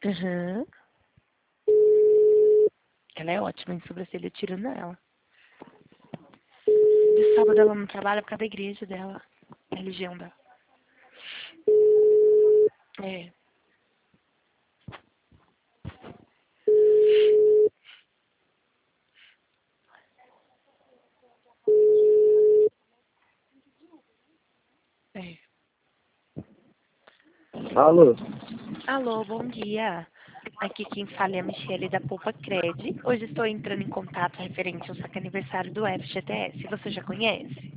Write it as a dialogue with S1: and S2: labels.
S1: Uhum. Ela é ótima em sobrancelha, eu tiro nela. De sábado ela não trabalha por causa da igreja dela. A religião dela. É. É.
S2: Alô?
S1: Alô, bom dia. Aqui quem fala é a Michelle da Poupa Cred. Hoje estou entrando em contato referente ao saque aniversário do FGTS. Você já conhece?